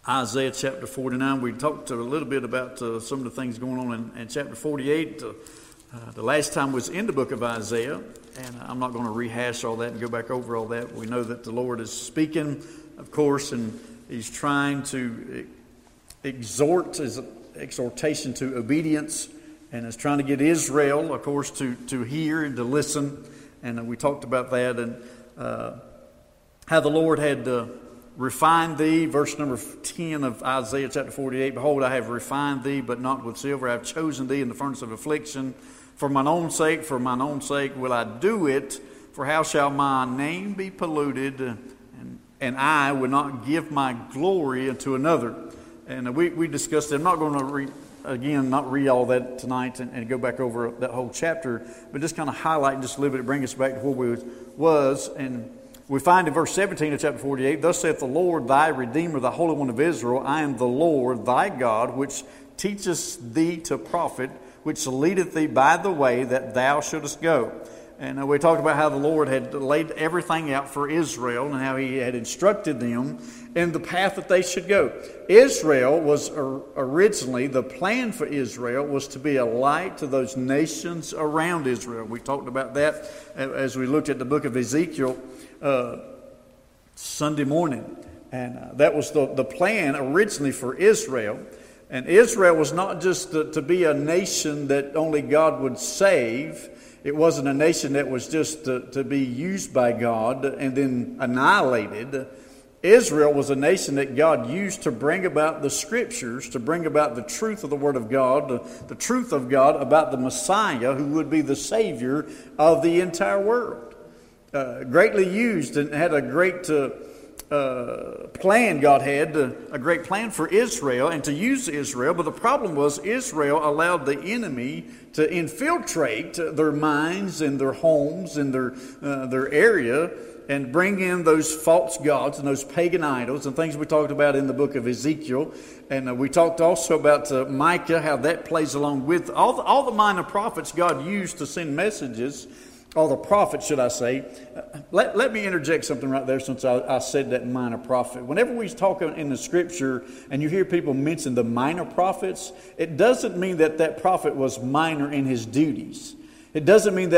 Isaiah chapter 49. We talked a little bit about some of the things going on in chapter 48. The last time was in the book of Isaiah, and I'm not going to rehash all that and go back over all that. We know that the Lord is speaking, of course, and He's trying to exhort His exhortation to obedience, and is trying to get Israel, of course, to hear and to listen. And we talked about that and how the Lord had refined thee, verse number 10 of Isaiah chapter 48. Behold, I have refined thee, but not with silver. I have chosen thee in the furnace of affliction. For mine own sake will I do it. For how shall my name be polluted? And I will not give my glory unto another. And we discussed it. I'm not going to not read all that tonight and go back over that whole chapter, but just kind of highlight just a little bit, bring us back to where we was. And we find in verse 17 of chapter 48, Thus saith the Lord, thy Redeemer, the Holy One of Israel, I am the Lord thy God, which teacheth thee to profit, which leadeth thee by the way that thou shouldest go. And we talked about how the Lord had laid everything out for Israel and how He had instructed them in the path that they should go. Israel was originally, the plan for Israel was to be a light to those nations around Israel. We talked about that as we looked at the book of Ezekiel Sunday morning. And that was the plan originally for Israel. And Israel was not just to be a nation that only God would save. It wasn't a nation that was just to be used by God and then annihilated. Israel was a nation that God used to bring about the Scriptures, to bring about the truth of the Word of God, the truth of God about the Messiah who would be the Savior of the entire world. Greatly used and had a great plan. God had a great plan for Israel and to use Israel, but the problem was Israel allowed the enemy to infiltrate their minds and their homes and their area and bring in those false gods and those pagan idols and things we talked about in the book of Ezekiel. And we talked also about Micah, how that plays along with all the minor prophets God used to send messages. All the prophets, should I say. Let me interject something right there since I said that minor prophet. Whenever we talk in the Scripture and you hear people mention the minor prophets, it doesn't mean that prophet was minor in his duties. It doesn't mean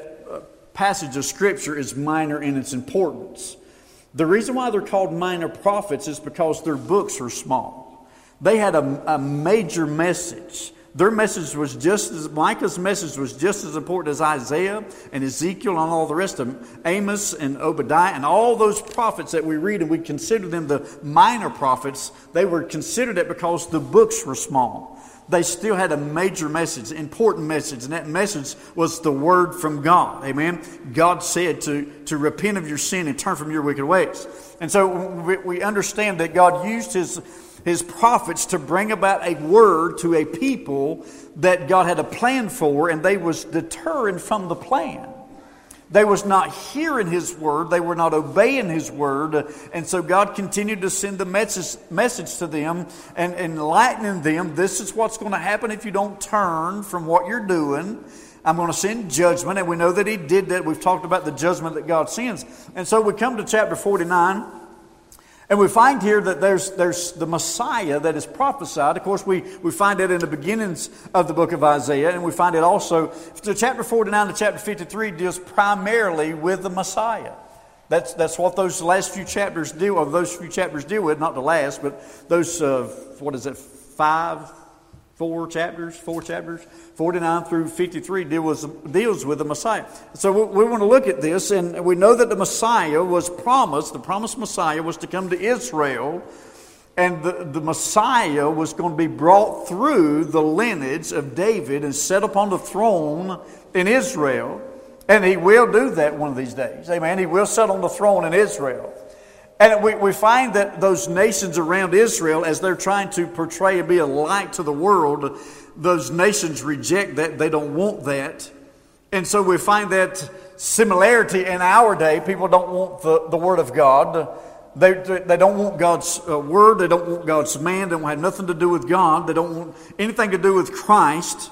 that passage of Scripture is minor in its importance. The reason why they're called minor prophets is because their books are small. They had a major message. Their message was Micah's message was just as important as Isaiah and Ezekiel and all the rest of them. Amos and Obadiah and all those prophets that we read, and we consider them the minor prophets. They were considered it because the books were small. They still had a major message, important message, and that message was the word from God. Amen? God said to repent of your sin and turn from your wicked ways. And so we understand that God used His prophets to bring about a word to a people that God had a plan for, and they was deterring from the plan. They was not hearing His word. They were not obeying His word. And so God continued to send the message to them and enlightening them. This is what's going to happen if you don't turn from what you're doing. I'm going to send judgment. And we know that He did that. We've talked about the judgment that God sends. And so we come to chapter 49. And we find here that there's the Messiah that is prophesied. Of course, we find it in the beginnings of the book of Isaiah. And we find it also, to chapter 49 to chapter 53 deals primarily with the Messiah. That's what those last few chapters deal with. Those few chapters deal with, not the last, but those, four chapters, 49 through 53 deals with the Messiah. So we want to look at this, and we know that the Messiah was promised. The promised Messiah was to come to Israel, and the Messiah was going to be brought through the lineage of David and set upon the throne in Israel. And He will do that one of these days. Amen. He will sit on the throne in Israel. And we find that those nations around Israel, as they're trying to portray and be a light to the world, those nations reject that. They don't want that. And so we find that similarity in our day. People don't want the Word of God. They don't want God's Word. They don't want God's man. They don't have nothing to do with God. They don't want anything to do with Christ.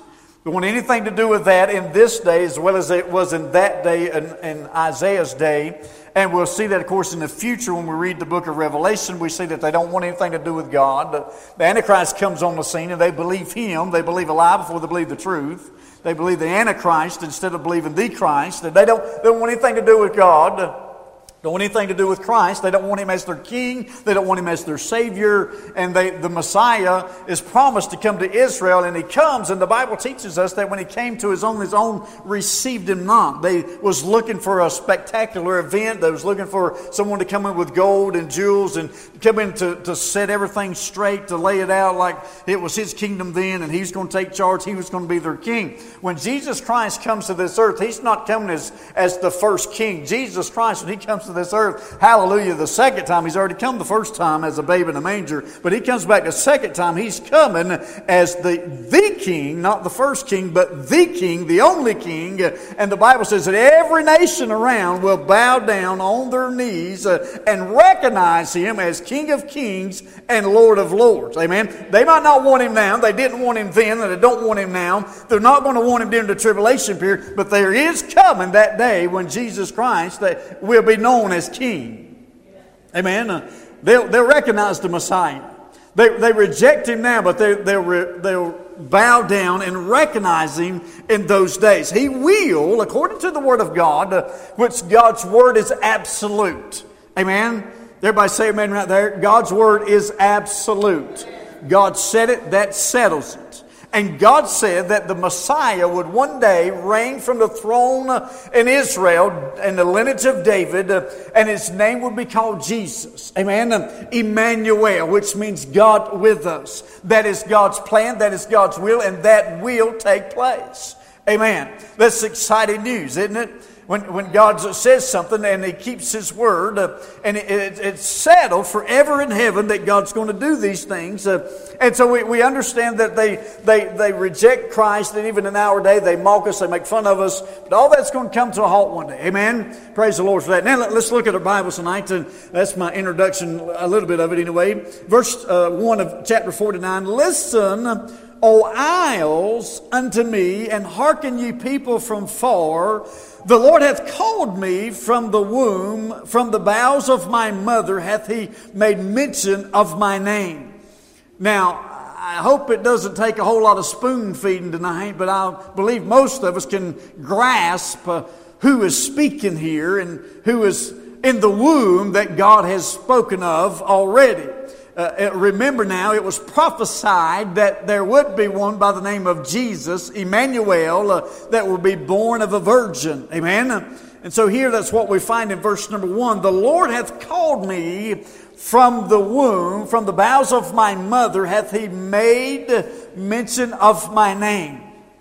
don't want anything to do with that in this day as well as it was in that day in Isaiah's day. And we'll see that, of course, in the future when we read the book of Revelation, we see that they don't want anything to do with God. The Antichrist comes on the scene and they believe him. They believe a lie before they believe the truth. They believe the Antichrist instead of believing the Christ. And they don't want anything to do with God. Don't want anything to do with Christ. They don't want Him as their King. They don't want Him as their Savior. And the Messiah is promised to come to Israel. And He comes, and the Bible teaches us that when He came to His own received Him not. They was looking for a spectacular event. They was looking for someone to come in with gold and jewels and come in to set everything straight, to lay it out like it was His kingdom then, and He was going to take charge. He was going to be their King. When Jesus Christ comes to this earth, He's not coming as the first King. Jesus Christ, when He comes to this earth, hallelujah, the second time, He's already come the first time as a babe in a manger, but He comes back the second time. He's coming as the King, not the first King, but the King, the only King. And the Bible says that every nation around will bow down on their knees and recognize Him as King of Kings and Lord of Lords. Amen. They might not want Him now. They didn't want Him then, and they don't want Him now. They're not going to want Him during the tribulation period, but there is coming that day when Jesus Christ will be known as King. Amen. They'll recognize the Messiah. They reject Him now, but they'll bow down and recognize Him in those days. He will, according to the Word of God, which God's Word is absolute. Amen. Everybody say amen right there. God's Word is absolute. God said it, that settles it. And God said that the Messiah would one day reign from the throne in Israel in the lineage of David, and His name would be called Jesus. Amen. Emmanuel, which means God with us. That is God's plan, that is God's will, and that will take place. Amen. That's exciting news, isn't it? When God says something and He keeps His word, and it's settled forever in heaven that God's going to do these things. And so we understand that they reject Christ, and even in our day they mock us, they make fun of us. But all that's going to come to a halt one day. Amen? Praise the Lord for that. Now let's look at our Bibles tonight. And that's my introduction, a little bit of it anyway. Verse 1 of chapter 49. Listen, O isles, unto me, and hearken ye people from far. The Lord hath called me from the womb, from the bowels of my mother hath He made mention of my name. Now, I hope it doesn't take a whole lot of spoon feeding tonight, but I believe most of us can grasp who is speaking here and who is in the womb that God has spoken of already. Remember now, it was prophesied that there would be one by the name of Jesus, Emmanuel, that would be born of a virgin. Amen? And so here that's what we find in verse number 1. The Lord hath called me from the womb, from the bowels of my mother hath He made mention of my name.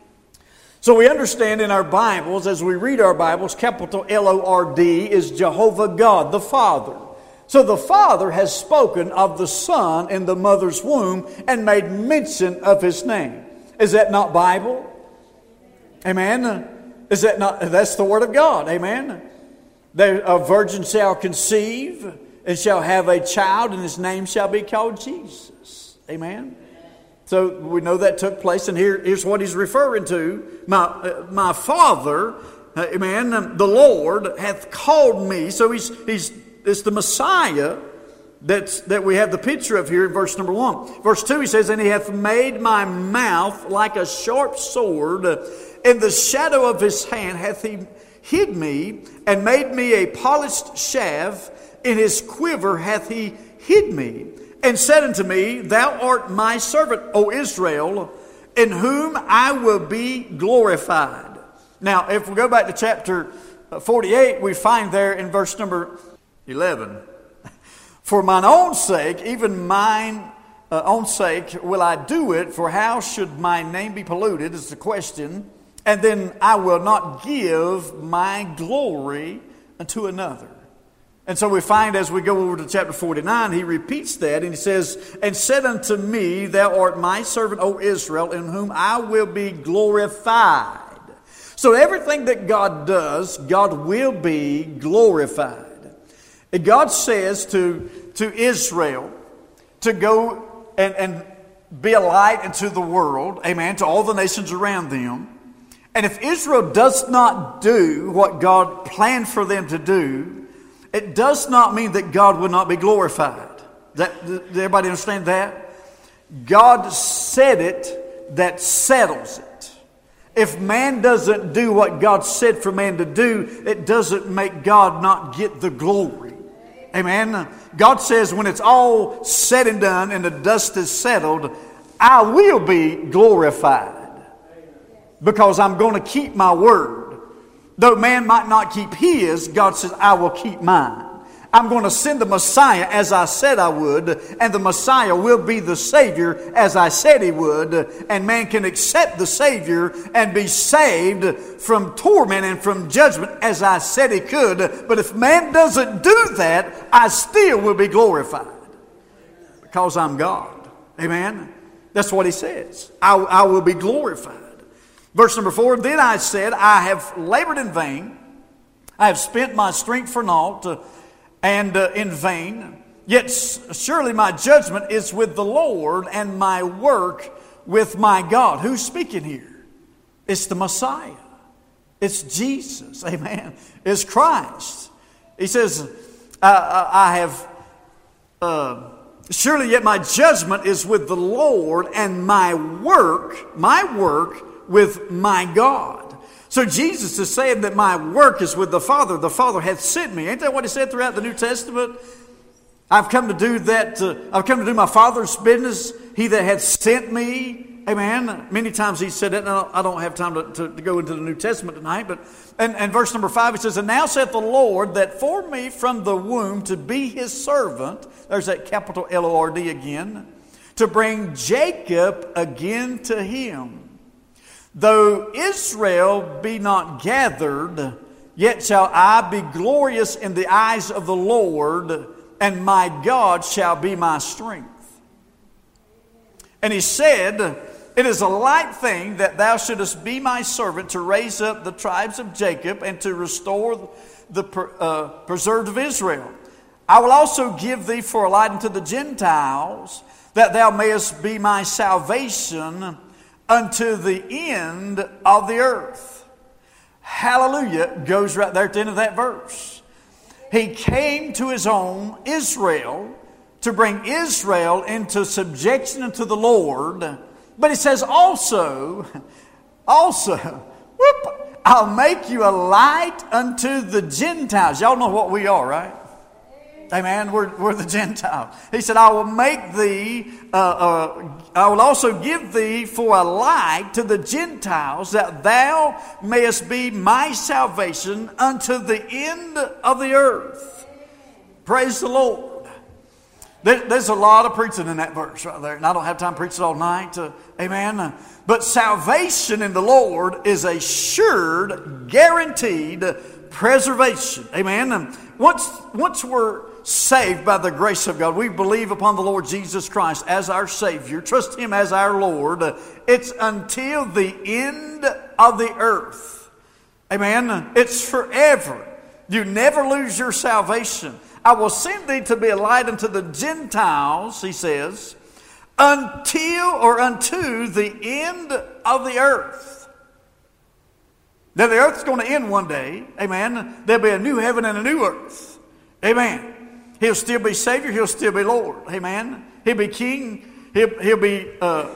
So we understand in our Bibles, as we read our Bibles, capital L-O-R-D is Jehovah God, the Father. So the Father has spoken of the Son in the mother's womb and made mention of His name. Is that not Bible? Amen. Is that not? That's the Word of God. Amen. A virgin shall conceive and shall have a child, and His name shall be called Jesus. Amen. So we know that took place, and here's what He's referring to. My Father, amen, the Lord hath called me. So it's the Messiah that we have the picture of here in verse number 1. Verse 2, He says, and He hath made my mouth like a sharp sword. In the shadow of His hand hath He hid me, and made me a polished shaft. In His quiver hath He hid me, and said unto me, Thou art my servant, O Israel, in whom I will be glorified. Now, if we go back to chapter 48, we find there in verse number 11, For mine own sake, even mine own sake, will I do it, for how should my name be polluted, is the question. And then I will not give my glory unto another. And so we find as we go over to chapter 49, he repeats that, and he says, and said unto me, Thou art my servant, O Israel, in whom I will be glorified. So everything that God does, God will be glorified. And God says to Israel to go and be a light into the world, amen, to all the nations around them. And if Israel does not do what God planned for them to do, it does not mean that God will not be glorified. Does everybody understand that? God said it, that settles it. If man doesn't do what God said for man to do, it doesn't make God not get the glory. Amen. God says when it's all said and done and the dust is settled, I will be glorified. Because I'm going to keep my word. Though man might not keep his, God says, I will keep mine. I'm going to send the Messiah as I said I would, and the Messiah will be the Savior as I said He would, and man can accept the Savior and be saved from torment and from judgment as I said he could. But if man doesn't do that, I still will be glorified because I'm God. Amen? That's what He says. I will be glorified. Verse number 4, then I said, I have labored in vain. I have spent my strength for naught and in vain. Yet surely my judgment is with the Lord and my work with my God. Who's speaking here? It's the Messiah. It's Jesus. Amen. It's Christ. He says, I have... surely yet my judgment is with the Lord and my work with my God. So Jesus is saying that my work is with the Father. The Father hath sent me. Ain't that what He said throughout the New Testament? I've come to do that. I've come to do my Father's business. He that hath sent me. Amen. Many times He said that. Now, I don't have time to go into the New Testament tonight. But and verse number 5, it says, and now saith the Lord that for me from the womb to be His servant. There's that capital L-O-R-D again. To bring Jacob again to Him. Though Israel be not gathered, yet shall I be glorious in the eyes of the Lord, and my God shall be my strength. And He said, it is a light thing that thou shouldest be my servant to raise up the tribes of Jacob and to restore the preserved of Israel. I will also give thee for a light unto the Gentiles, that thou mayest be my salvation unto the end of the earth. Hallelujah goes right there at the end of that verse. He came to His own, Israel, to bring Israel into subjection unto the Lord. But He says also, I'll make you a light unto the Gentiles. Y'all know what we are, right? Amen. We're the Gentiles. He said, I will make thee, I will also give thee for a light to the Gentiles, that thou mayest be my salvation unto the end of the earth. Praise the Lord. There's a lot of preaching in that verse right there, and I don't have time to preach it all night. Amen. But salvation in the Lord is assured, guaranteed preservation. Amen. Once we're saved by the grace of God, we believe upon the Lord Jesus Christ as our Savior, trust Him as our Lord, it's until the end of the earth. Amen. It's forever. You never lose your salvation. I will send thee to be a light unto the Gentiles, He says, unto the end of the earth. Now the earth's going to end one day. Amen. There'll be a new heaven and a new earth. Amen. He'll still be Savior. He'll still be Lord. Amen. He'll be King. He'll be the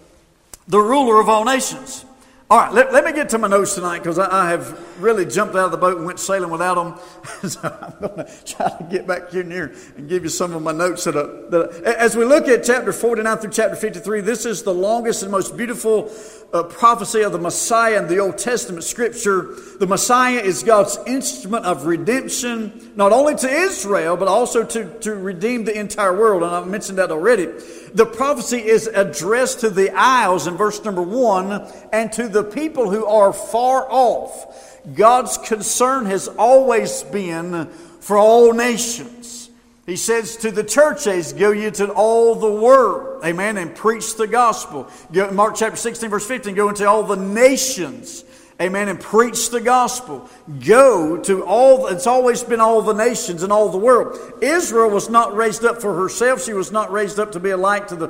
ruler of all nations. All right, let me get to my notes tonight, because I have really jumped out of the boat and went sailing without them. So I'm going to try to get back in here and give you some of my notes. As we look at chapter 49 through chapter 53, this is the longest and most beautiful prophecy of the Messiah in the Old Testament Scripture. The Messiah is God's instrument of redemption, not only to Israel, but also to redeem the entire world. And I've mentioned that already. The prophecy is addressed to the isles in verse number 1, and to the people who are far off. God's concern has always been for all nations. He says to the church age, go ye to all the world, amen, and preach the gospel. Mark chapter 16 verse 15, go into all the nations, amen, and preach the gospel. Go to all, it's always been all the nations and all the world. Israel was not raised up for herself. She was not raised up to be a light to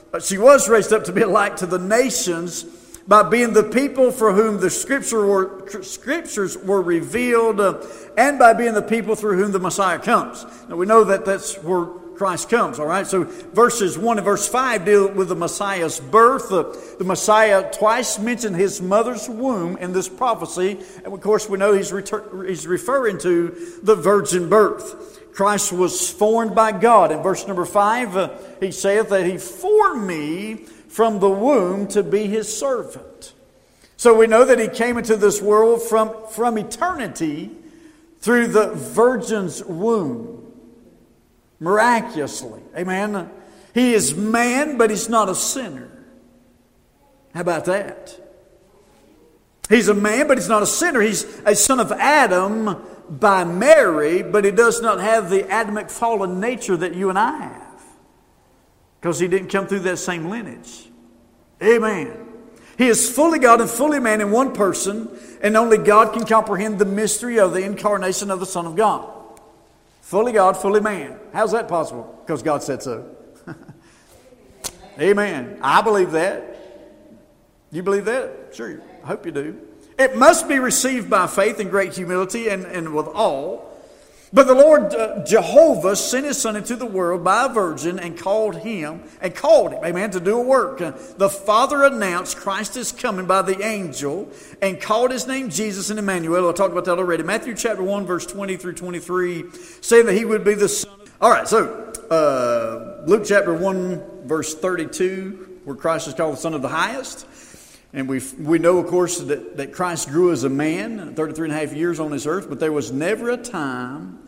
she was raised up to be a light to the nations by being the people for whom the scriptures were revealed, and by being the people through whom the Messiah comes. Now we know that that's where Christ comes, all right? So verses 1 and verse 5 deal with the Messiah's birth. The Messiah twice mentioned his mother's womb in this prophecy. And of course we know he's referring to the virgin birth. Christ was formed by God. In verse number 5, he saith that he formed me from the womb to be his servant. So we know that he came into this world from eternity through the virgin's womb. Miraculously. Amen. He is man, but he's not a sinner. How about that? He's a man, but he's not a sinner. He's a son of Adam by Mary, but he does not have the Adamic fallen nature that you and I have. Because he didn't come through that same lineage. Amen. He is fully God and fully man in one person, and only God can comprehend the mystery of the incarnation of the Son of God. Fully God, fully man. How's that possible? Because God said so. Amen. I believe that. You believe that? Sure. I hope you do. It must be received by faith and great humility and with awe. But the Lord Jehovah sent his Son into the world by a virgin and called him, amen, to do a work. The Father announced Christ is coming by the angel and called his name Jesus and Emmanuel. I talked about that already. Matthew chapter 1, verse 20 through 23, saying that he would be the Son. All right, so Luke chapter 1, verse 32, where Christ is called the Son of the Highest. And we know, of course, that Christ grew as a man, 33 and a half years on this earth, but there was never a time,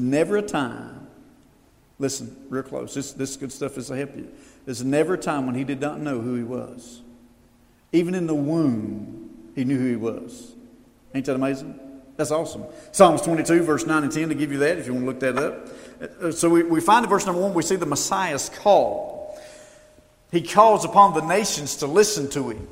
listen, real close, this good stuff is to help you. There's never a time when he did not know who he was. Even in the womb, he knew who he was. Ain't that amazing? That's awesome. Psalms 22, verse 9 and 10, to give you that, if you want to look that up. So we find in verse number 1, we see the Messiah's call. He calls upon the nations to listen to him.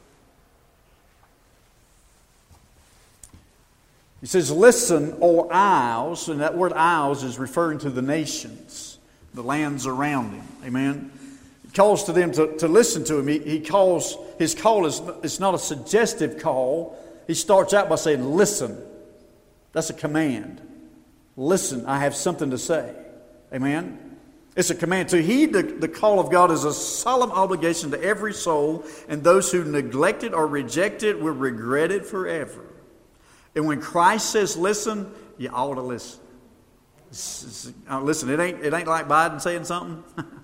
He says, listen, O isles, and that word isles is referring to the nations, the lands around him. Amen. He calls to them to listen to him. He calls, his call is not a suggestive call. He starts out by saying, listen. That's a command. Listen, I have something to say. Amen. It's a command. To heed the call of God is a solemn obligation to every soul, and those who neglect it or reject it will regret it forever. And when Christ says listen, you ought to listen. Listen, it ain't like Biden saying something.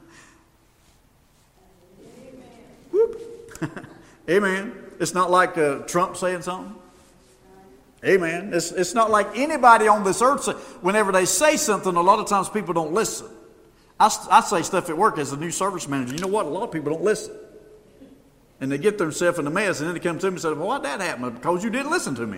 Whoop. Amen. It's not like Trump saying something. Amen. It's not like anybody on this earth. Whenever they say something, a lot of times people don't listen. I say stuff at work as a new service manager. You know what? A lot of people don't listen. And they get themselves in a mess, and then they come to me and say, well, why'd that happen? Because you didn't listen to me.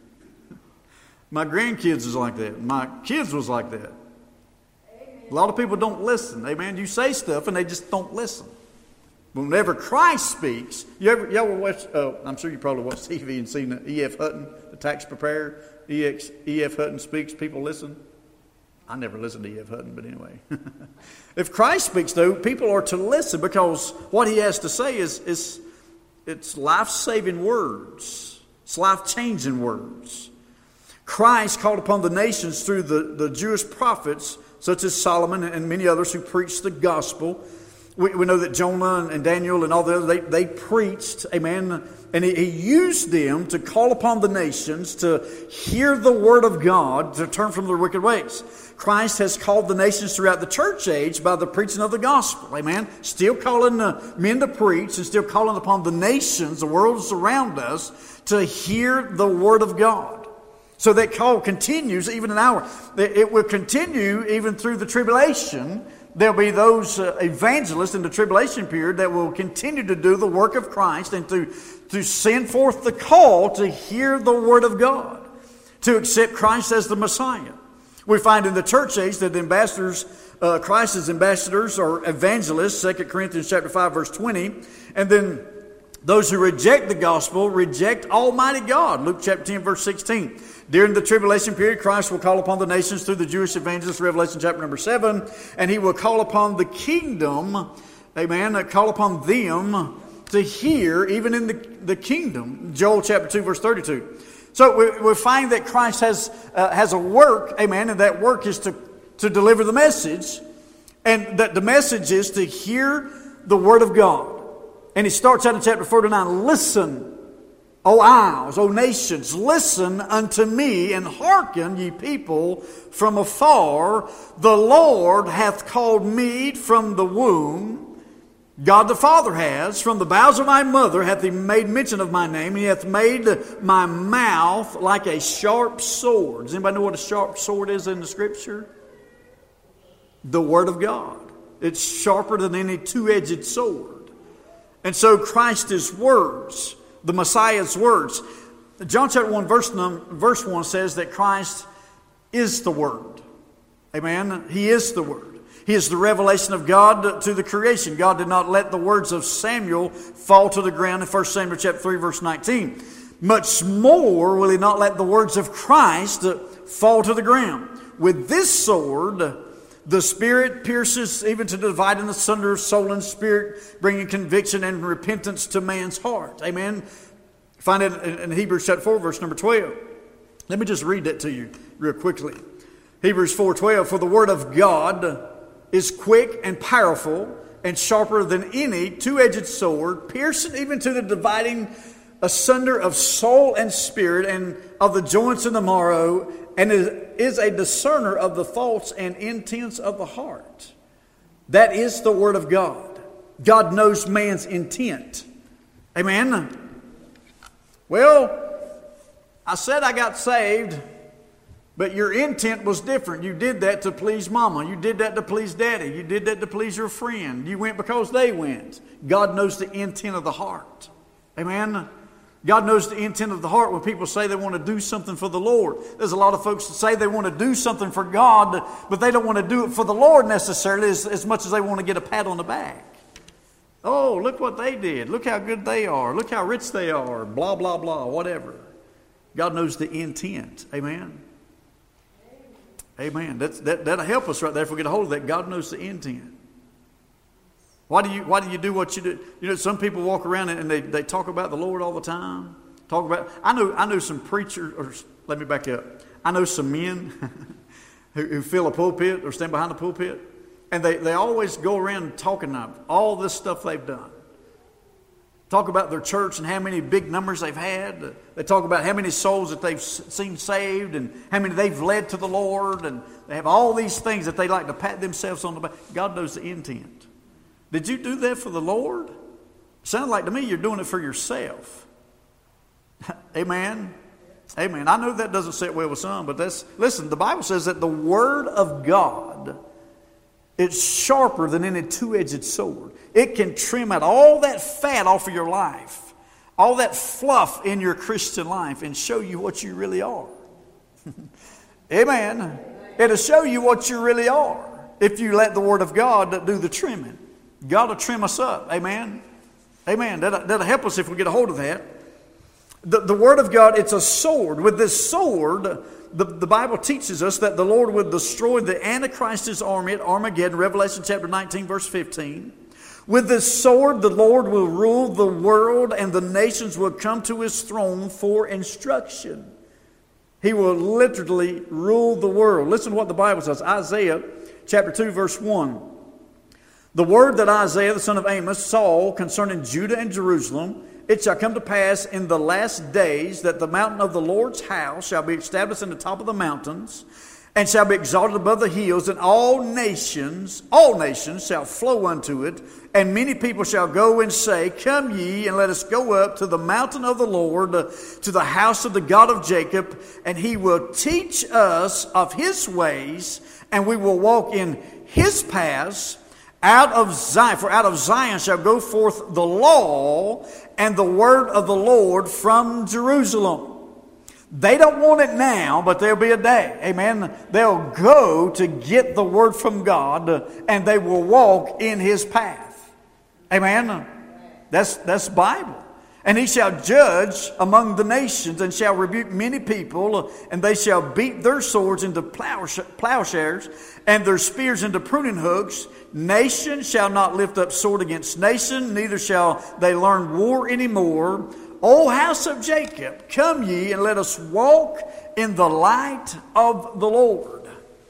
My grandkids was like that. My kids was like that. Amen. A lot of people don't listen. Amen. You say stuff and they just don't listen. But whenever Christ speaks, you ever watch? I'm sure you probably watched TV and seen E.F. Hutton, the tax preparer. E.F. Hutton speaks, people listen. I never listened to E.F. Hutton, but anyway. If Christ speaks, though, people are to listen because what he has to say is it's life-saving words. It's life-changing words. Christ called upon the nations through the Jewish prophets, such as Solomon and many others who preached the gospel. We know that Jonah and Daniel and all the others, they preached, amen, and he used them to call upon the nations to hear the word of God, to turn from their wicked ways. Christ has called the nations throughout the church age by the preaching of the gospel, amen. Still calling men to preach and still calling upon the nations, the worlds around us, to hear the word of God. So that call continues even in our. It will continue even through the tribulation. There'll be those evangelists in the tribulation period that will continue to do the work of Christ and to send forth the call to hear the word of God, to accept Christ as the Messiah. We find in the church age that the ambassadors, Christ's ambassadors are evangelists, 2 Corinthians chapter 5, verse 20. And then those who reject the gospel reject Almighty God, Luke chapter 10, verse 16. During the tribulation period, Christ will call upon the nations through the Jewish evangelists, Revelation chapter number 7, and he will call upon the kingdom Amen. Call upon them to hear, even in the kingdom. Joel chapter 2, verse 32. So we find that Christ has a work, amen, and that work is to deliver the message, and that the message is to hear the Word of God. And he starts out in chapter 49, listen, O isles, O nations, listen unto me, and hearken, ye people from afar. The Lord hath called me from the womb. God the Father has, from the bowels of my mother hath he made mention of my name. He hath made my mouth like a sharp sword. Does anybody know what a sharp sword is in the Scripture? The Word of God. It's sharper than any two-edged sword. And so Christ's words, the Messiah's words. John chapter 1 verse 1 says that Christ is the Word. Amen? He is the Word. He is the revelation of God to the creation. God did not let the words of Samuel fall to the ground in 1 Samuel chapter 3 verse 19. Much more will he not let the words of Christ fall to the ground. With this sword, the Spirit pierces even to dividing asunder soul and spirit, bringing conviction and repentance to man's heart. Amen. Find it in Hebrews chapter 4 verse number 12. Let me just read that to you real quickly. Hebrews 4:12. For the word of God is quick and powerful and sharper than any two-edged sword, piercing even to the dividing asunder of soul and spirit and of the joints and the marrow, and is a discerner of the thoughts and intents of the heart. That is the Word of God. God knows man's intent. Amen? Well, I said I got saved, but your intent was different. You did that to please mama. You did that to please daddy. You did that to please your friend. You went because they went. God knows the intent of the heart. Amen? God knows the intent of the heart when people say they want to do something for the Lord. There's a lot of folks that say they want to do something for God, but they don't want to do it for the Lord necessarily as much as they want to get a pat on the back. Oh, look what they did. Look how good they are. Look how rich they are. Blah, blah, blah, whatever. God knows the intent. Amen? Amen. That'll help us right there if we get a hold of that. God knows the intent. Why do you do what you do? You know, some people walk around and they talk about the Lord all the time. I know some preachers, or let me back up. I know some men who fill a pulpit or stand behind a pulpit, and they always go around talking about all this stuff they've done. Talk about their church and how many big numbers they've had. They talk about how many souls that they've seen saved and how many they've led to the Lord. And they have all these things that they like to pat themselves on the back. God knows the intent. Did you do that for the Lord? Sounds like to me you're doing it for yourself. Amen? Amen. I know that doesn't sit well with some, but listen, the Bible says that the Word of God is sharper than any two-edged sword. It can trim out all that fat off of your life, all that fluff in your Christian life, and show you what you really are. Amen. It'll show you what you really are if you let the Word of God do the trimming. God will trim us up. Amen. Amen. That'll help us if we get a hold of that. The Word of God, it's a sword. With this sword, the Bible teaches us that the Lord would destroy the Antichrist's army at Armageddon, Revelation chapter 19, verse 15. With this sword, the Lord will rule the world, and the nations will come to His throne for instruction. He will literally rule the world. Listen to what the Bible says. Isaiah chapter 2, verse 1. The word that Isaiah, the son of Amos, saw concerning Judah and Jerusalem, it shall come to pass in the last days that the mountain of the Lord's house shall be established in the top of the mountains, and shall be exalted above the hills, and all nations shall flow unto it, and many people shall go and say, Come ye, and let us go up to the mountain of the Lord, to the house of the God of Jacob, and He will teach us of His ways, and we will walk in His paths. Out of Zion, for out of Zion shall go forth the law and the word of the Lord from Jerusalem. They don't want it now, but there'll be a day. Amen. They'll go to get the word from God, and they will walk in His path. Amen. That's Bible. And he shall judge among the nations, and shall rebuke many people, and they shall beat their swords into plowshares, and their spears into pruning hooks. Nation shall not lift up sword against nation, neither shall they learn war anymore. O house of Jacob, come ye, and let us walk in the light of the Lord.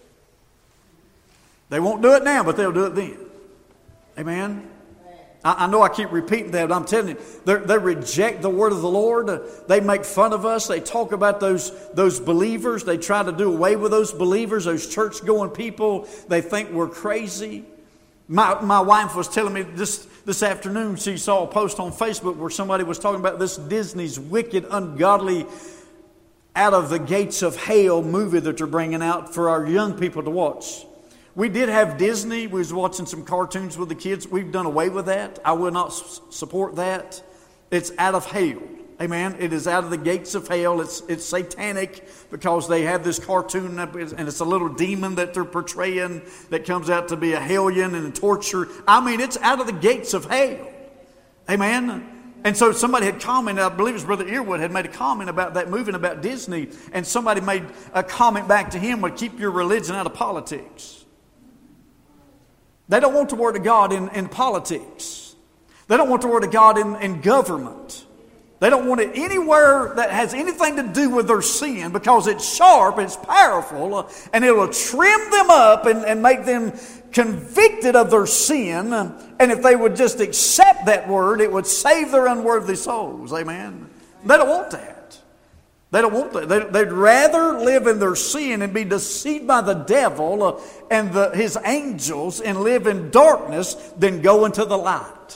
They won't do it now, but they'll do it then. Amen. I know I keep repeating that, but I'm telling you, they reject the word of the Lord. They make fun of us. They talk about those believers. They try to do away with those believers, those church-going people. They think we're crazy. My wife was telling me this afternoon, she saw a post on Facebook where somebody was talking about this Disney's wicked, ungodly, out of the gates of hell movie that they're bringing out for our young people to watch. We did have Disney. We was watching some cartoons with the kids. We've done away with that. I will not support that. It's out of hell. Amen. It is out of the gates of hell. It's satanic because they have this cartoon and it's a little demon that they're portraying that comes out to be a hellion and a torture. I mean, it's out of the gates of hell. Amen. And so somebody had commented, I believe his brother Earwood had made a comment about that movie and about Disney. And somebody made a comment back to him, well, keep your religion out of politics. They don't want the Word of God in politics. They don't want the Word of God in government. They don't want it anywhere that has anything to do with their sin because it's sharp, it's powerful, and it will trim them up and make them convicted of their sin. And if they would just accept that Word, it would save their unworthy souls. Amen? They don't want that. They don't want that. They'd rather live in their sin and be deceived by the devil and his angels and live in darkness than go into the light.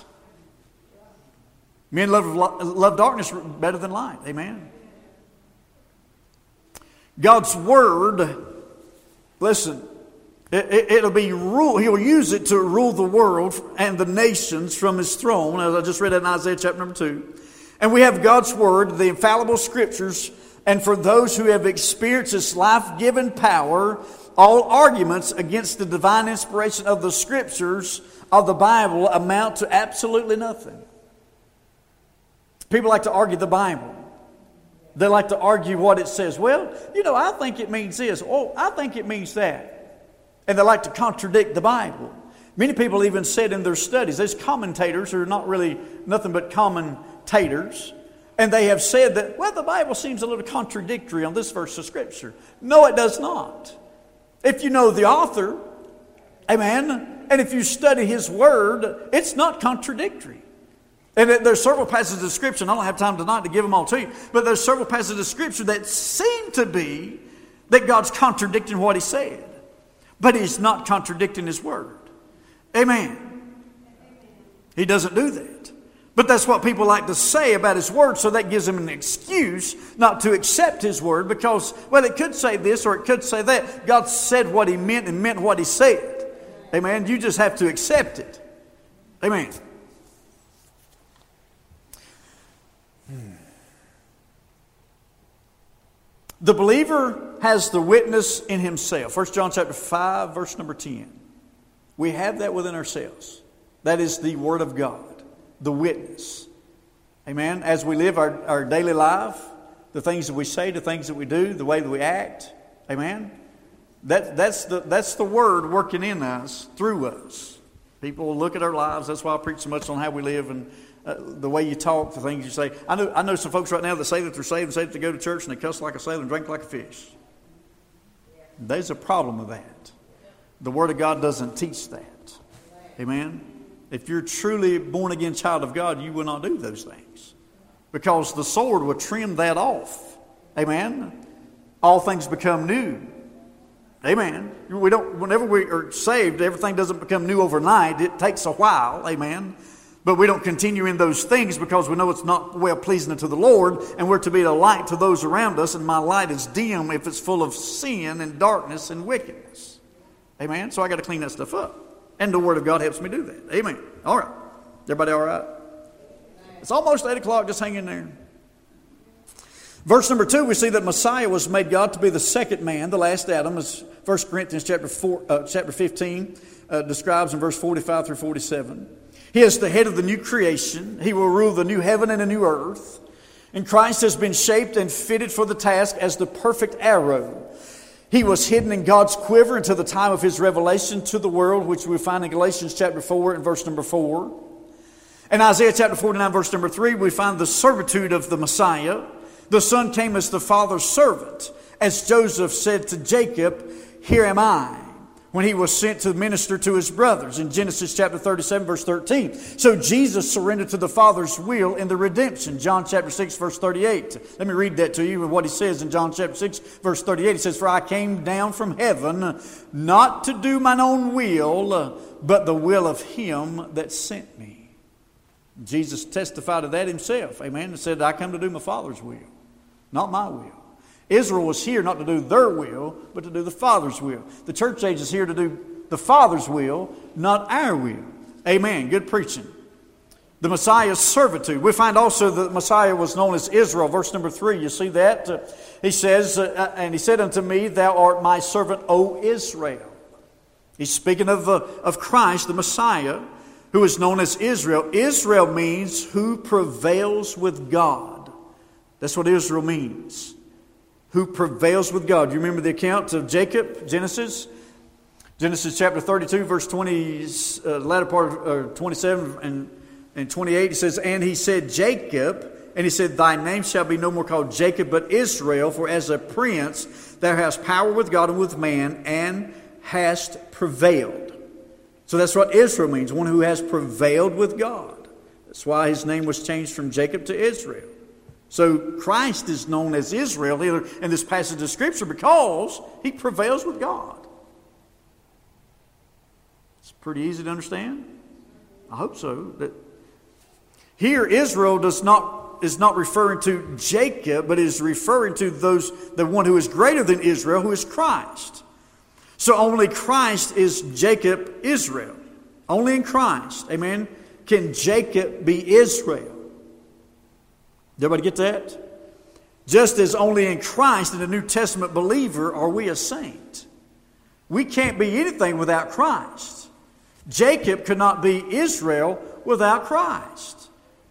Men love darkness better than light. Amen. God's Word, listen, it'll be rule. He'll use it to rule the world and the nations from His throne, as I just read in Isaiah chapter number 2. And we have God's Word, the infallible Scriptures. And for those who have experienced this life-giving power, all arguments against the divine inspiration of the Scriptures of the Bible amount to absolutely nothing. People like to argue the Bible. They like to argue what it says. Well, I think it means this. Oh, I think it means that. And they like to contradict the Bible. Many people even said in their studies, there's commentators who are not really nothing but commentators. And they have said that, well, the Bible seems a little contradictory on this verse of Scripture. No, it does not. If you know the author, amen, and if you study his word, it's not contradictory. And there's several passages of Scripture, and I don't have time tonight to give them all to you, but there's several passages of Scripture that seem to be that God's contradicting what He said. But He's not contradicting His word. Amen. He doesn't do that. But that's what people like to say about His word, so that gives them an excuse not to accept His word because, well, it could say this or it could say that. God said what He meant and meant what He said. Amen. You just have to accept it. Amen. The believer has the witness in himself. 1 John chapter 5, verse number 10. We have that within ourselves. That is the Word of God. The witness. Amen. As we live our daily life, the things that we say, the things that we do, the way that we act. Amen. That's the Word working in us, through us. People will look at our lives. That's why I preach so much on how we live and the way you talk, the things you say. I know some folks right now that say that they're saved and say that they go to church and they cuss like a sailor and drink like a fish. There's a problem with that. The Word of God doesn't teach that. Amen. If you're truly born again child of God, you will not do those things. Because the sword will trim that off. Amen. All things become new. Amen. Whenever we are saved, everything doesn't become new overnight. It takes a while. Amen. But we don't continue in those things because we know it's not well pleasing unto the Lord, and we're to be a light to those around us, and my light is dim if it's full of sin and darkness and wickedness. Amen? So I got to clean that stuff up. And the Word of God helps me do that. Amen. All right. Everybody all right? It's almost 8 o'clock. Just hang in there. Verse number 2, we see that Messiah was made God to be the second man, the last Adam, as 1 Corinthians chapter 15 describes in verse 45 through 47. He is the head of the new creation. He will rule the new heaven and the new earth. And Christ has been shaped and fitted for the task as the perfect arrow. He was hidden in God's quiver until the time of His revelation to the world, which we find in Galatians chapter 4 and verse number 4. In Isaiah chapter 49, verse number 3, we find the servitude of the Messiah. The Son came as the Father's servant. As Joseph said to Jacob, "Here am I," when he was sent to minister to his brothers in Genesis chapter 37, verse 13. So Jesus surrendered to the Father's will in the redemption. John chapter 6, verse 38. Let me read that to you with what he says in John chapter 6, verse 38. He says, "For I came down from heaven not to do mine own will, but the will of Him that sent me." Jesus testified to that Himself. Amen. And said, "I come to do my Father's will, not my will." Israel was here not to do their will, but to do the Father's will. The church age is here to do the Father's will, not our will. Amen. Good preaching. The Messiah's servitude. We find also that the Messiah was known as Israel. Verse number 3, you see that? He says, "And He said unto me, Thou art my servant, O Israel." He's speaking of Christ, the Messiah, who is known as Israel. Israel means who prevails with God. That's what Israel means. Who prevails with God. You remember the account of Jacob, Genesis chapter 32, verse 20, latter part of 27 and 28. He says, "And he said, Jacob, and he said, Thy name shall be no more called Jacob, but Israel, for as a prince thou hast power with God and with man, and hast prevailed." So that's what Israel means, one who has prevailed with God. That's why his name was changed from Jacob to Israel. So Christ is known as Israel in this passage of Scripture because He prevails with God. It's pretty easy to understand. I hope so. That here Israel is not referring to Jacob, but is referring to the one who is greater than Israel, who is Christ. So only Christ is Jacob, Israel. Only in Christ, amen, can Jacob be Israel. Did everybody get that? Just as only in Christ, in the New Testament believer, are we a saint. We can't be anything without Christ. Jacob could not be Israel without Christ.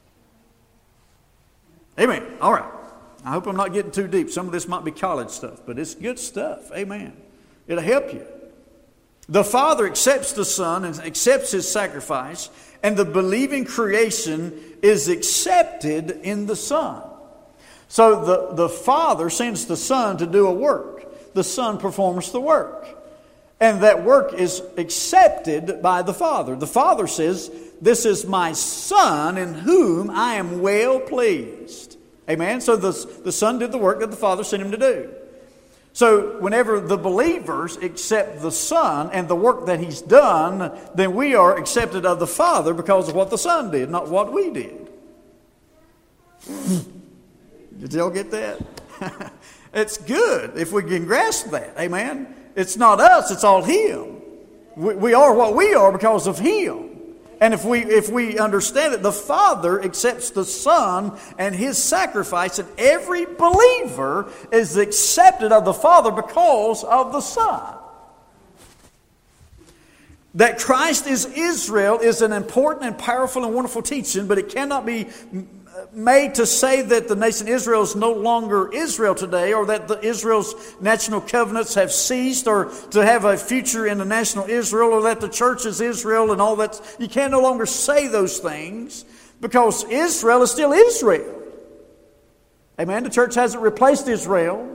Amen. All right. I hope I'm not getting too deep. Some of this might be college stuff, but it's good stuff. Amen. It'll help you. The Father accepts the Son and accepts His sacrifice, and the believing creation is accepted in the Son. So the Father sends the Son to do a work. The Son performs the work. And that work is accepted by the Father. The Father says, "This is my Son in whom I am well pleased." Amen? So the Son did the work that the Father sent Him to do. So whenever the believers accept the Son and the work that He's done, then we are accepted of the Father because of what the Son did, not what we did. Did y'all get that? It's good if we can grasp that. Amen? It's not us, it's all Him. We are what we are because of Him. And if we understand it, the Father accepts the Son and His sacrifice, and every believer is accepted of the Father because of the Son. That Christ is Israel is an important and powerful and wonderful teaching, but it cannot be made to say that the nation Israel is no longer Israel today, or that Israel's national covenants have ceased, or to have a future in the national Israel, or that the church is Israel and all that. You can no longer say those things because Israel is still Israel. Amen. The church hasn't replaced Israel.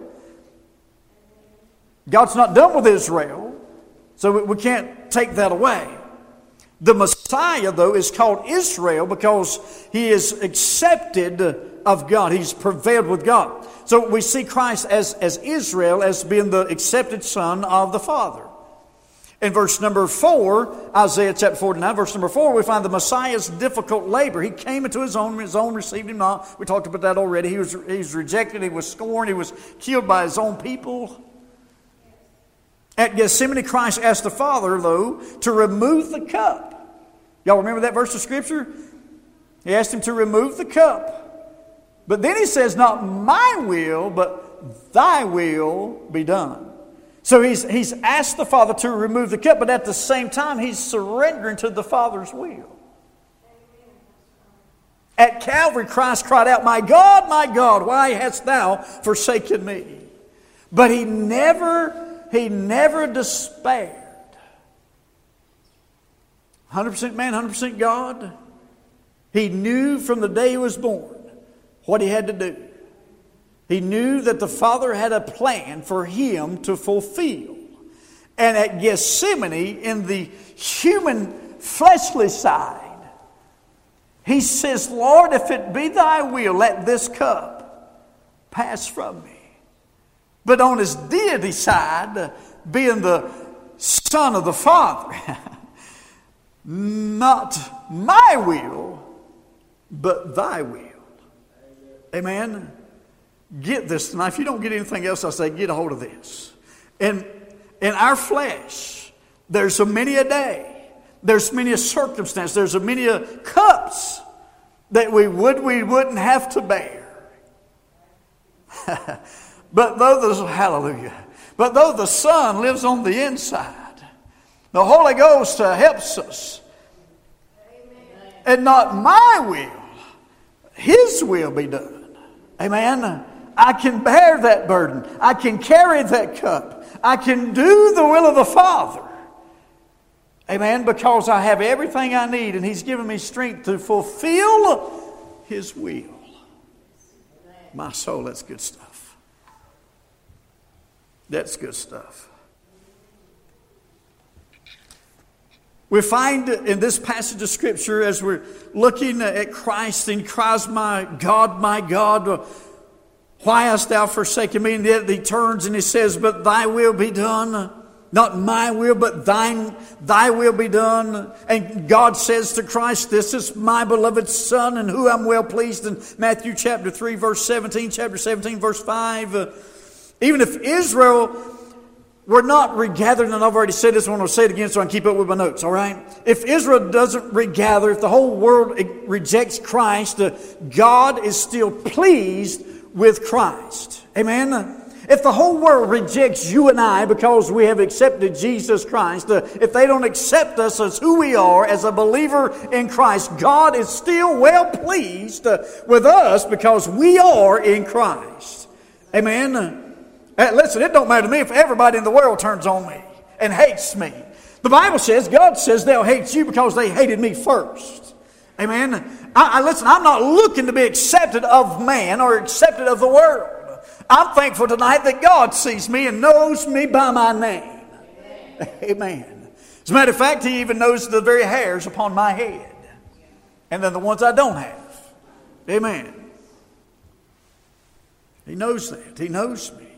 God's not done with Israel, so we can't take that away. The Messiah, though, is called Israel because He is accepted of God. He's prevailed with God. So we see Christ as Israel, as being the accepted Son of the Father. In verse number 4, Isaiah chapter 49, verse number 4, we find the Messiah's difficult labor. He came into His own received Him not. We talked about that already. He was rejected, He was scorned, He was killed by His own people. At Gethsemane, Christ asked the Father, though, to remove the cup. Y'all remember that verse of Scripture? He asked Him to remove the cup. But then he says, not my will, but thy will be done. So he's asked the Father to remove the cup, but at the same time, he's surrendering to the Father's will. At Calvary, Christ cried out, my God, why hast thou forsaken me? But he never despaired. 100% man, 100% God. He knew from the day he was born what he had to do. He knew that the Father had a plan for him to fulfill. And at Gethsemane, in the human fleshly side, he says, Lord, if it be thy will, let this cup pass from me. But on his deity side, being the Son of the Father, not my will, but thy will. Amen. Get this tonight. If you don't get anything else, I say get a hold of this. In our flesh, there's so many a day. There's many a circumstance. There's so many a cups that we wouldn't have to bear. But though the Son lives on the inside, the Holy Ghost helps us. Amen. And not my will, His will be done. Amen. I can bear that burden. I can carry that cup. I can do the will of the Father. Amen. Because I have everything I need and He's given me strength to fulfill His will. My soul, that's good stuff. That's good stuff. We find in this passage of Scripture, as we're looking at Christ, and cries, my God, why hast thou forsaken me? And yet he turns and he says, but thy will be done. Not my will, but thy will be done. And God says to Christ, this is my beloved Son, in whom I'm well pleased. In Matthew chapter 3, verse 17, chapter 17, verse 5. Even if Israel were not regathered, and I've already said this, I want to say it again so I can keep up with my notes, all right? If Israel doesn't regather, if the whole world rejects Christ, God is still pleased with Christ. Amen? If the whole world rejects you and I because we have accepted Jesus Christ, if they don't accept us as who we are, as a believer in Christ, God is still well pleased with us because we are in Christ. Amen? Listen, it don't matter to me if everybody in the world turns on me and hates me. The Bible says, God says they'll hate you because they hated me first. Amen? Listen, I'm not looking to be accepted of man or accepted of the world. I'm thankful tonight that God sees me and knows me by my name. Amen. As a matter of fact, He even knows the very hairs upon my head. And then the ones I don't have. Amen. He knows that. He knows me.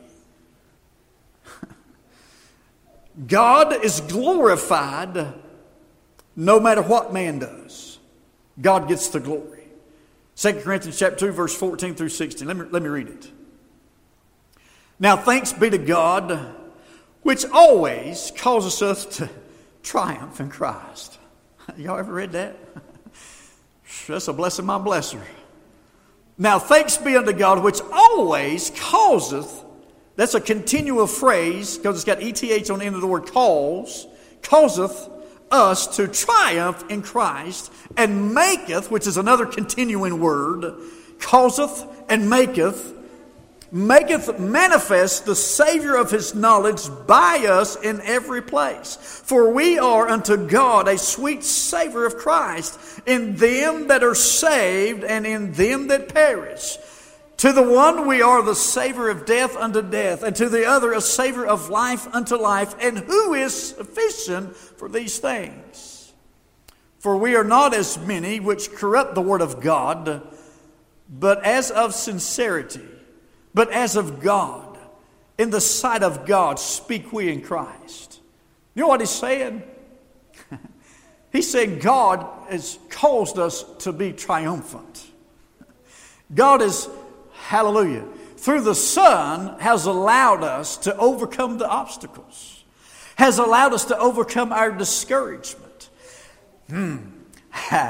God is glorified no matter what man does. God gets the glory. 2 Corinthians chapter 2, verse 14 through 16. Let me read it. Now thanks be to God, which always causes us to triumph in Christ. Y'all ever read that? That's a blessing, my blesser. Now thanks be unto God, which always causeth, that's a continual phrase, because it's got ETH on the end of the word causeth us to triumph in Christ, and maketh, which is another continuing word, causeth and maketh manifest the Savior of His knowledge by us in every place. For we are unto God a sweet savor of Christ in them that are saved and in them that perish. To the one we are the savor of death unto death, and to the other a savor of life unto life. And who is sufficient for these things? For we are not as many which corrupt the word of God, but as of sincerity, but as of God, in the sight of God, speak we in Christ. You know what He's saying? He's saying God has caused us to be triumphant. God is, hallelujah, through the Son has allowed us to overcome the obstacles, has allowed us to overcome our discouragement.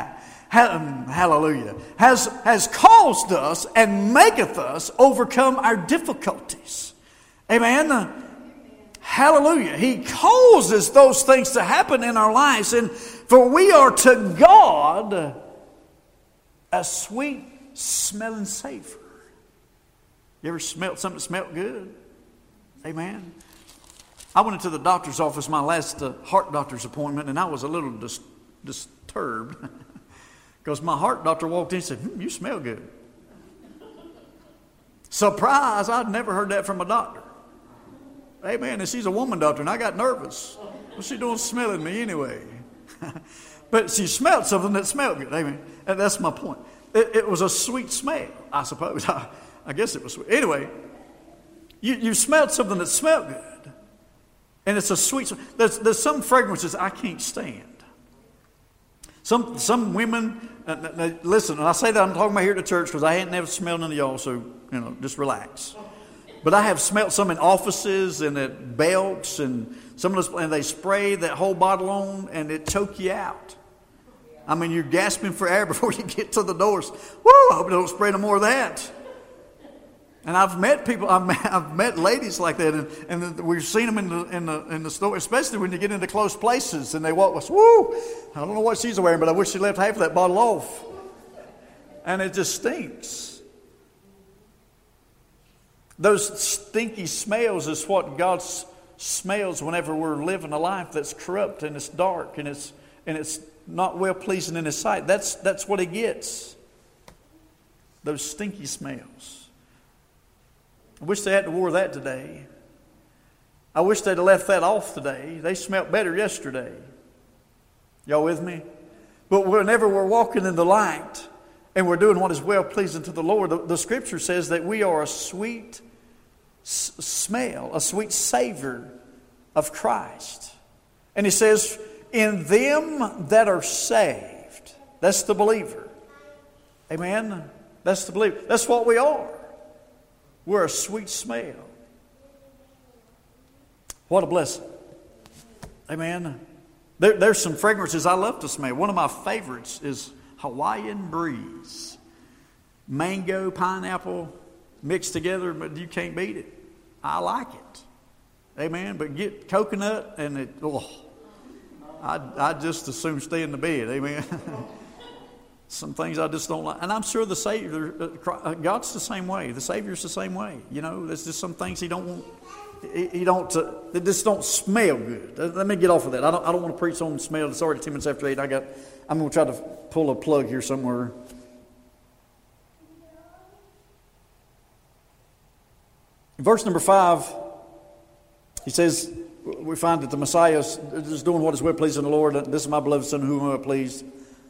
hallelujah, has caused us and maketh us overcome our difficulties. Amen. Hallelujah. He causes those things to happen in our lives. And for we are to God a sweet smelling savor. You ever smelled something that smelled good? Amen. I went into the doctor's office, my last heart doctor's appointment, and I was a little disturbed because my heart doctor walked in and said, you smell good. Surprise, I'd never heard that from a doctor. Amen. And she's a woman doctor, and I got nervous. What's she doing smelling me anyway? But she smelled something that smelled good. Amen. And that's my point. It was a sweet smell, I suppose. I guess it was sweet. Anyway, you smelled something that smelled good. And it's a sweet smell. There's some fragrances I can't stand. Some women, listen, and I say that I'm talking about here at the church because I ain't never smelled none of y'all, so, just relax. But I have smelled some in offices and at belts and some of those, and they spray that whole bottle on and it choke you out. I mean, you're gasping for air before you get to the doors. Woo! I hope they don't spray no more of that. And I've met people, I've met ladies like that, and we've seen them in the store, especially when you get into close places and they walk with, woo! I don't know what she's wearing, but I wish she left half of that bottle off. And it just stinks. Those stinky smells is what God smells whenever we're living a life that's corrupt and it's dark and it's not well pleasing in His sight. That's what He gets. Those stinky smells. I wish they hadn't wore that today. I wish they'd have left that off today. They smelled better yesterday. Y'all with me? But whenever we're walking in the light and we're doing what is well pleasing to the Lord, the Scripture says that we are a sweet smell, a sweet savor of Christ. And He says, in them that are saved. That's the believer. Amen? That's the believer. That's what we are. We're a sweet smell. What a blessing. Amen. There's some fragrances I love to smell. One of my favorites is Hawaiian breeze. Mango, pineapple mixed together, but you can't beat it. I like it. Amen. But get coconut and I'd just as soon stay in the bed. Amen. Some things I just don't like. And I'm sure the Savior, God's the same way. The Savior's the same way. There's just some things He don't want. They just don't smell good. Let me get off of that. I don't want to preach on smell. It's already 10 minutes after 8. I'm going to try to pull a plug here somewhere. In verse number 5, he says, we find that the Messiah is doing what is well pleasing to the Lord. This is my beloved Son, whom I am pleased.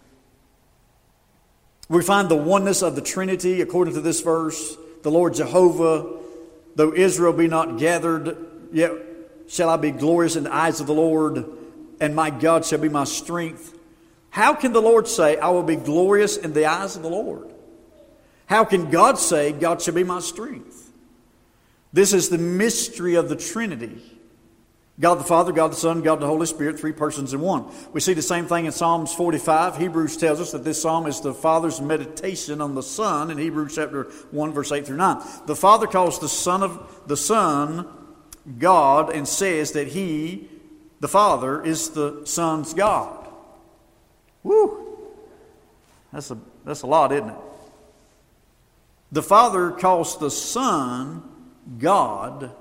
We find the oneness of the Trinity according to this verse. The Lord Jehovah, though Israel be not gathered, yet shall I be glorious in the eyes of the Lord, and my God shall be my strength. How can the Lord say, I will be glorious in the eyes of the Lord? How can God say, God shall be my strength? This is the mystery of the Trinity. God the Father, God the Son, God the Holy Spirit, three persons in one. We see the same thing in Psalms 45. Hebrews tells us that this psalm is the Father's meditation on the Son in Hebrews chapter 1, verse 8 through 9. The Father calls the Son God and says that He, the Father, is the Son's God. Woo! That's a lot, isn't it? The Father calls the Son God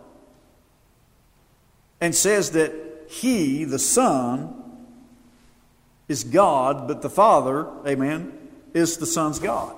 and says that He, the Son, is God, but the Father, amen, is the Son's God.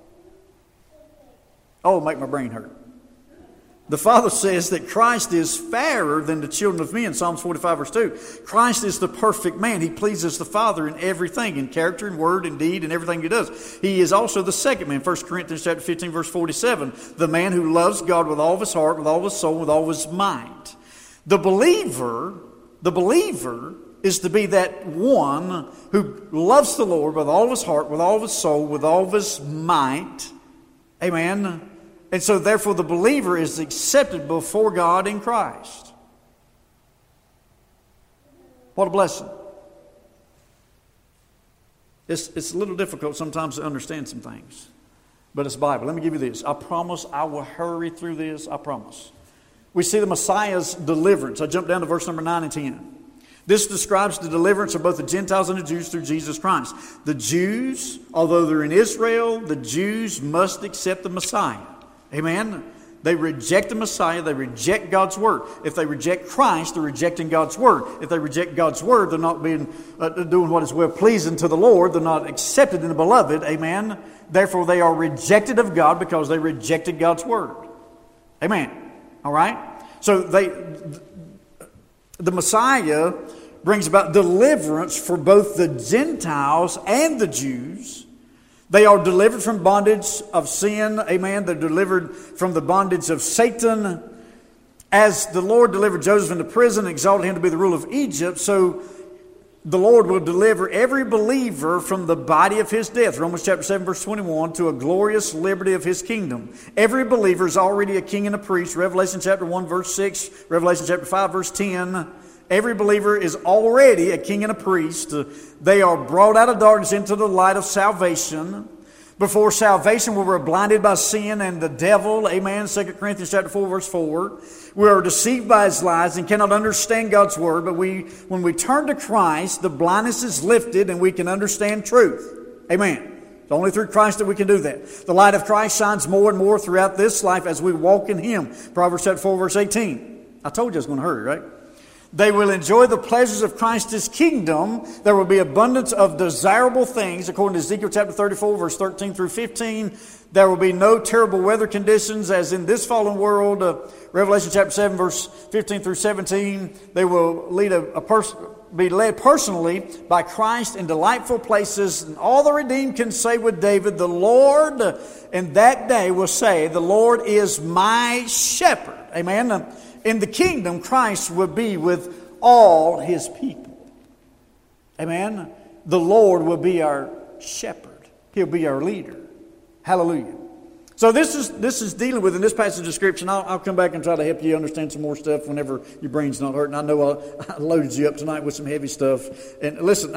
Oh, it'll make my brain hurt. The Father says that Christ is fairer than the children of men, Psalms 45, verse 2. Christ is the perfect man. He pleases the Father in everything, in character, in word, in deed, in everything He does. He is also the second man, 1 Corinthians chapter 15, verse 47. The man who loves God with all of his heart, with all of his soul, with all of his mind. The believer is to be that one who loves the Lord with all of his heart, with all of his soul, with all of his might. Amen. And so therefore the believer is accepted before God in Christ. What a blessing. It's a little difficult sometimes to understand some things. But it's Bible. Let me give you this. I promise I will hurry through this. I promise. We see the Messiah's deliverance. I jump down to verse number 9 and 10. This describes the deliverance of both the Gentiles and the Jews through Jesus Christ. The Jews, although they're in Israel, the Jews must accept the Messiah. Amen? They reject the Messiah. They reject God's Word. If they reject Christ, they're rejecting God's Word. If they reject God's Word, they're not doing what is well-pleasing to the Lord. They're not accepted in the Beloved. Amen? Therefore, they are rejected of God because they rejected God's Word. Amen? All right? So the Messiah brings about deliverance for both the Gentiles and the Jews. They are delivered from bondage of sin. Amen. They're delivered from the bondage of Satan. As the Lord delivered Joseph into prison and exalted him to be the ruler of Egypt, so the Lord will deliver every believer from the body of his death. Romans chapter 7 verse 21, to a glorious liberty of his kingdom. Every believer is already a king and a priest. Revelation chapter 1 verse 6, Revelation chapter 5 verse 10. Every believer is already a king and a priest. They are brought out of darkness into the light of salvation. Before salvation, we were blinded by sin and the devil. Amen. 2 Corinthians chapter 4, verse 4. We are deceived by his lies and cannot understand God's Word. But when we turn to Christ, the blindness is lifted and we can understand truth. Amen. It's only through Christ that we can do that. The light of Christ shines more and more throughout this life as we walk in Him. Proverbs chapter 4, verse 18. I told you I was going to hurry, right? They will enjoy the pleasures of Christ's kingdom. There will be abundance of desirable things, according to Ezekiel chapter 34, verse 13 through 15. There will be no terrible weather conditions as in this fallen world. Revelation chapter 7, verse 15 through 17. They will lead be led personally by Christ in delightful places. And all the redeemed can say with David, the Lord in that day will say, the Lord is my shepherd. Amen. In the kingdom, Christ will be with all His people. Amen. The Lord will be our shepherd. He'll be our leader. Hallelujah. So this is dealing with, in this passage of Scripture, and I'll come back and try to help you understand some more stuff whenever your brain's not hurting. I know I loaded you up tonight with some heavy stuff. And listen,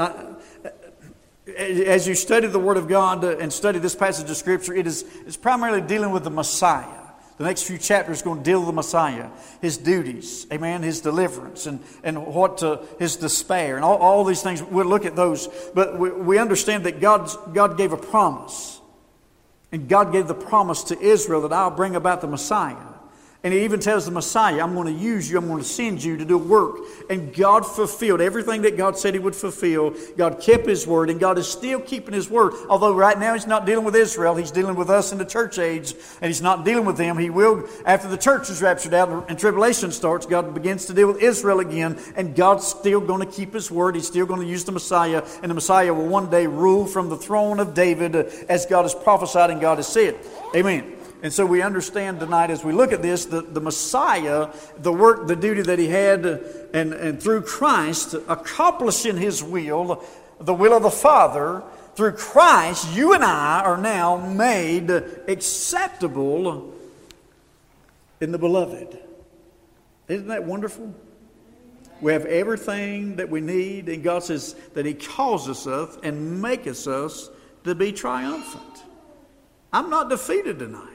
as you study the Word of God and study this passage of Scripture, it's primarily dealing with the Messiah. The next few chapters are going to deal with the Messiah, His duties, amen, His deliverance, and His despair, and all these things. We'll look at those. But we understand that God gave a promise. And God gave the promise to Israel that I'll bring about the Messiah. And He even tells the Messiah, I'm going to use you, I'm going to send you to do work. And God fulfilled everything that God said He would fulfill. God kept His word, and God is still keeping His word. Although right now He's not dealing with Israel, He's dealing with us in the church age, and He's not dealing with them. He will, after the church is raptured out and tribulation starts, God begins to deal with Israel again, and God's still going to keep His word. He's still going to use the Messiah, and the Messiah will one day rule from the throne of David as God has prophesied and God has said. Amen. And so we understand tonight as we look at this, the Messiah, the work, the duty that He had, and through Christ, accomplishing His will, the will of the Father, through Christ, you and I are now made acceptable in the Beloved. Isn't that wonderful? We have everything that we need, and God says that He causes us and makes us to be triumphant. I'm not defeated tonight.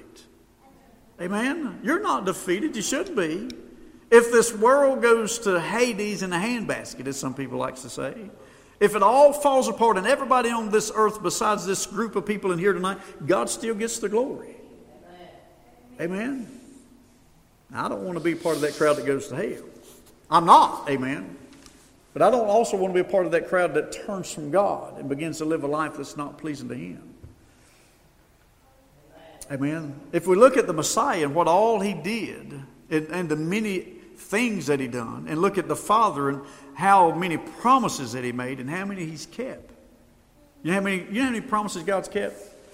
Amen? You're not defeated. You shouldn't be. If this world goes to Hades in a handbasket, as some people like to say, if it all falls apart and everybody on this earth besides this group of people in here tonight, God still gets the glory. Amen? Now, I don't want to be part of that crowd that goes to hell. I'm not. Amen? But I don't also want to be a part of that crowd that turns from God and begins to live a life that's not pleasing to Him. Amen. If we look at the Messiah and what all He did and the many things that He done, and look at the Father and how many promises that He made and how many He's kept. You know how many promises God's kept?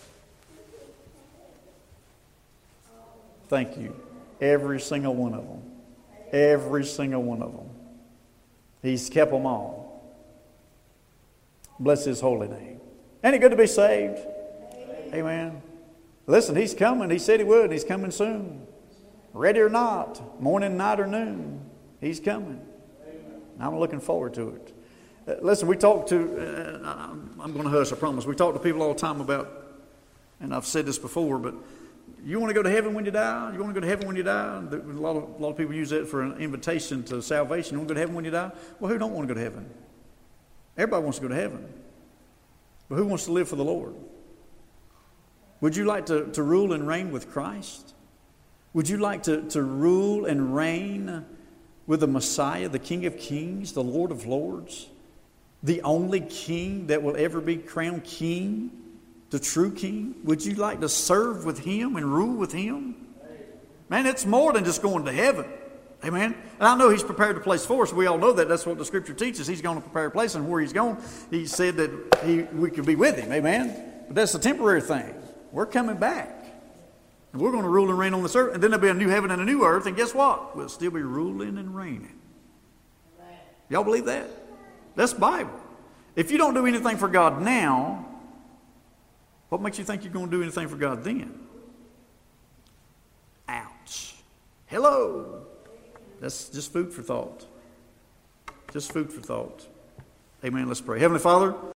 Thank you. Every single one of them. Every single one of them. He's kept them all. Bless His holy name. Ain't it good to be saved? Amen. Listen, He's coming. He said He would. He's coming soon. Ready or not, morning, night, or noon, He's coming. I'm looking forward to it. Listen, we talk to, I'm going to hush, I promise. We talk to people all the time about, and I've said this before, but you want to go to heaven when you die? You want to go to heaven when you die? A lot of people use that for an invitation to salvation. You want to go to heaven when you die? Well, who don't want to go to heaven? Everybody wants to go to heaven. But who wants to live for the Lord? Would you like to rule and reign with Christ? Would you like to rule and reign with the Messiah, the King of Kings, the Lord of Lords, the only King that will ever be crowned King, the true King? Would you like to serve with Him and rule with Him? Man, it's more than just going to heaven. Amen. And I know He's prepared a place for us. We all know that. That's what the Scripture teaches. He's going to prepare a place, and where He's going, He said that we could be with Him. Amen. But that's a temporary thing. We're coming back. And we're going to rule and reign on this earth. And then there'll be a new heaven and a new earth. And guess what? We'll still be ruling and reigning. Y'all believe that? That's Bible. If you don't do anything for God now, what makes you think you're going to do anything for God then? Ouch. Hello. That's just food for thought. Just food for thought. Amen. Let's pray. Heavenly Father,